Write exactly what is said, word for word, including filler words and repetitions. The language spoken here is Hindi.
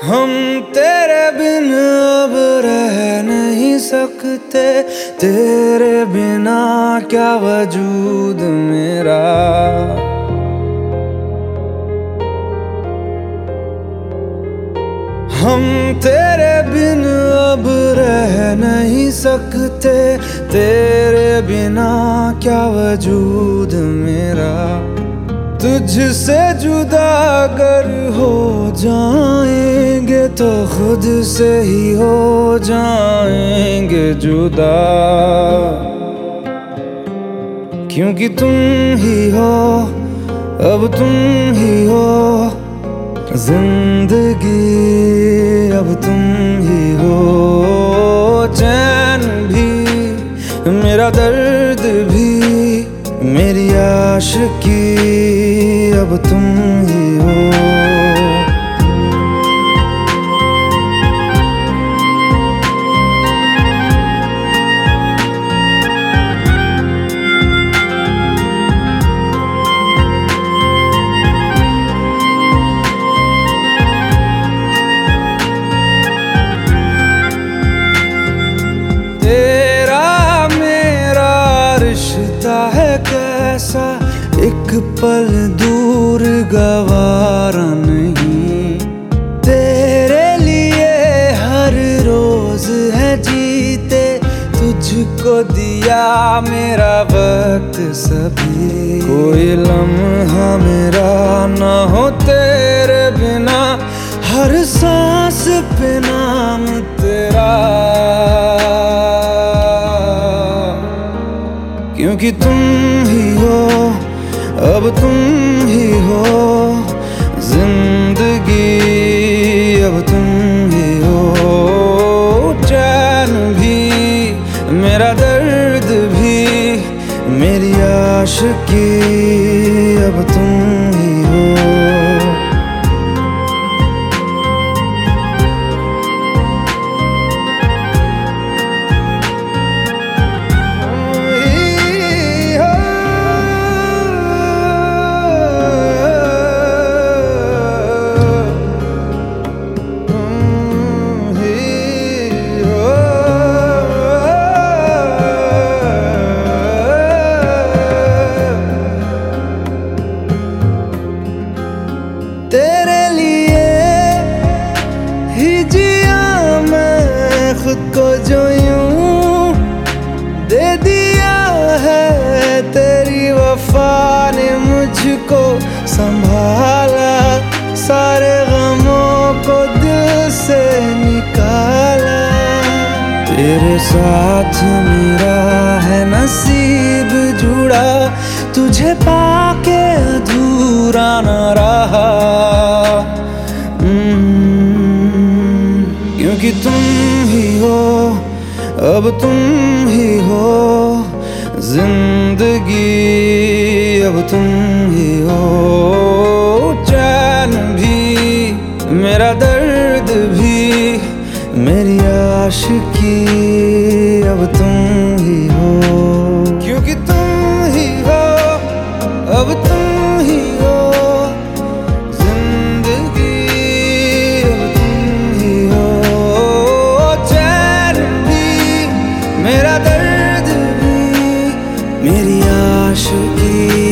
हम तेरे बिन अब रह नहीं सकते, तेरे बिना क्या वजूद मेरा। हम तेरे बिन अब रह नहीं सकते, तेरे बिना क्या वजूद मेरा। तुझसे जुदा अगर हो जाएंगे तो खुद से ही हो जाएंगे जुदा, क्योंकि तुम ही हो, अब तुम ही हो जिंदगी, अब तुम ही हो। चैन भी, मेरा दर्द भी, मेरी आशिकी, अब तुम ही हो। कैसा एक पल दूर गवारा नहीं, तेरे लिए हर रोज है जीते, तुझको दिया मेरा वक्त सभी। कोई लम्हा मेरा ना हो तेरे बिना, हर सांस पे नाम तेरा, क्योंकि तुम ही हो, अब तुम ही हो जिंदगी, अब तुम ही हो। चैन भी, मेरा दर्द भी, मेरी आशिकी, अब तुम ही हो। तेरे लिए ही जिया मैं खुद को, जो यूं दे दिया है तेरी वफा ने मुझको संभाला, सारे गमों को दिल से निकाला। तेरे साथ मेरा है नसीब जुड़ा, तुझे पाके अधूरा न रहा, क्योंकि तुम ही हो, अब तुम ही हो जिंदगी, अब तुम ही हो। चैन भी, मेरा दर्द भी, मेरी आशिकी, अब तुम ही हो, क्योंकि तुम ही हो, अब तुम ही हो जिंदगी, अब तुम ही हो। चैन भी, मेरा दर्द भी, मेरी आशिकी।